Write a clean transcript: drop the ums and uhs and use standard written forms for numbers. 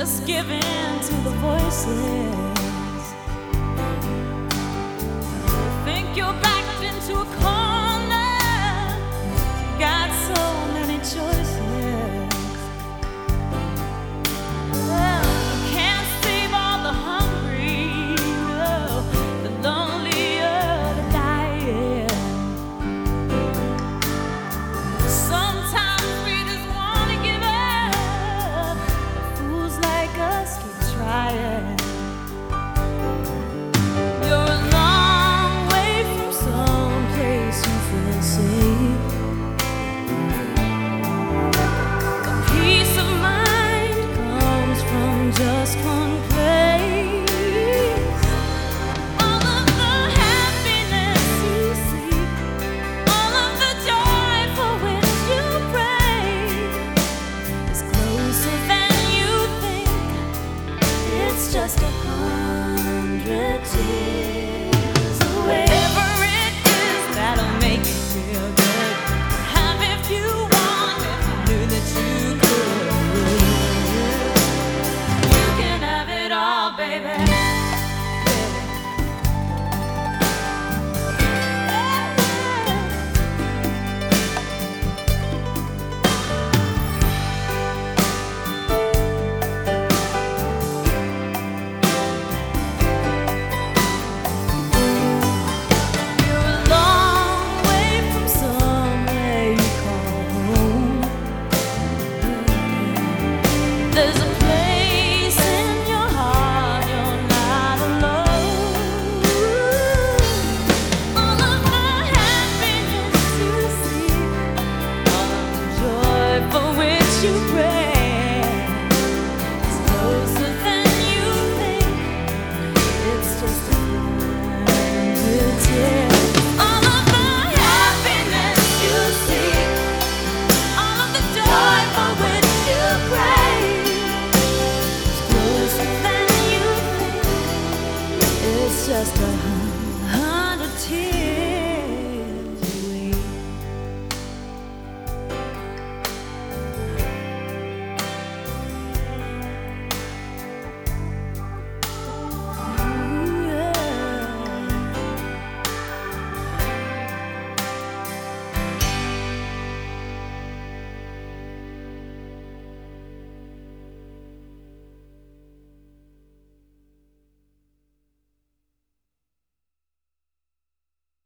just give in to the voices. Think you're backed into a corner, got so many choices. Well, can't save all the hungry, no, the lonely or the dying. Sometimes we just wanna give up, but fools like us keep trying. You're a long way from some place you feel safe. The peace of mind comes from just one place. All of the happiness you seek, all of the joy for which you pray, is closer than you think. It's just 100 tears away. Whatever it is that'll make you feel good, have if you want, if you knew that you could. You can have it all, baby. You're a long way from somewhere you call home. There's a